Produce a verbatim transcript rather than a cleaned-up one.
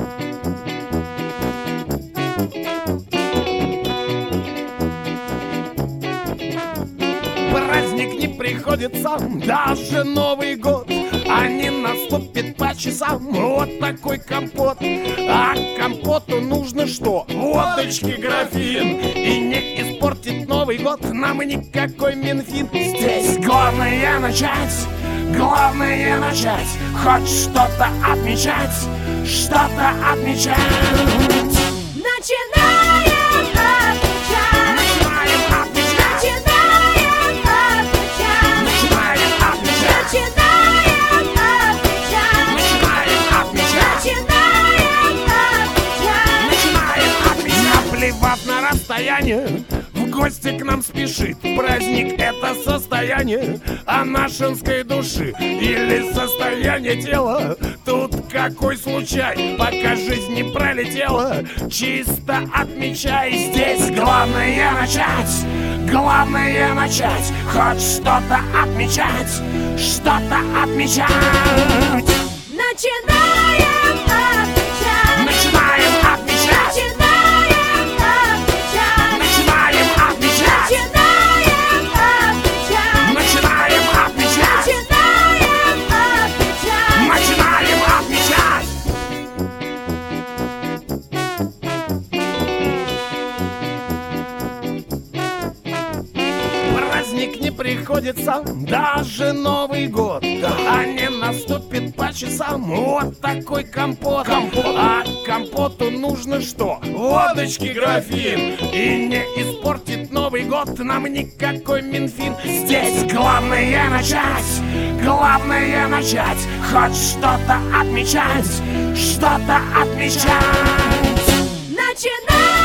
Праздник не приходит сам, даже Новый год, а не наступит по часам. Вот такой компот. А компоту нужно что? Водочки графин. И не испортит Новый год нам никакой Минфин. Здесь главное начать, главное начать, хоть что-то отмечать, что-то отмечать. Начинаем отмечать. Начинаем отмечать. Начинаем отмечать. Начинаем отмечать. Начинаем отмечать. Начинаем отмечать. Начинаем отмечать. Начинаем отмечать. Наплевав на расстояние, в гости к нам спешит. Праздник — это состояние анашинской души или состояние тела. Тут какой случай, пока жизнь не пролетела. Чисто отмечай, здесь главное начать, главное начать, хоть что-то отмечать, что-то отмечать. Начинаем отмечать. Начинаем отмечать. Начинаем отмечать. Начинаем отмечать. Начинаем отмечать. Начинаем отмечать. Начинаем отмечать. Начинаем отмечать. Праздник не приходит сам, даже Новый год, а не наступит по часам. Вот такой компот. А компоту нужно что? Водочки графин. И не испортит Новый год нам никакой Минфин. Здесь главное начать, главное начать, хоть что-то отмечать, что-то отмечать. Начинаем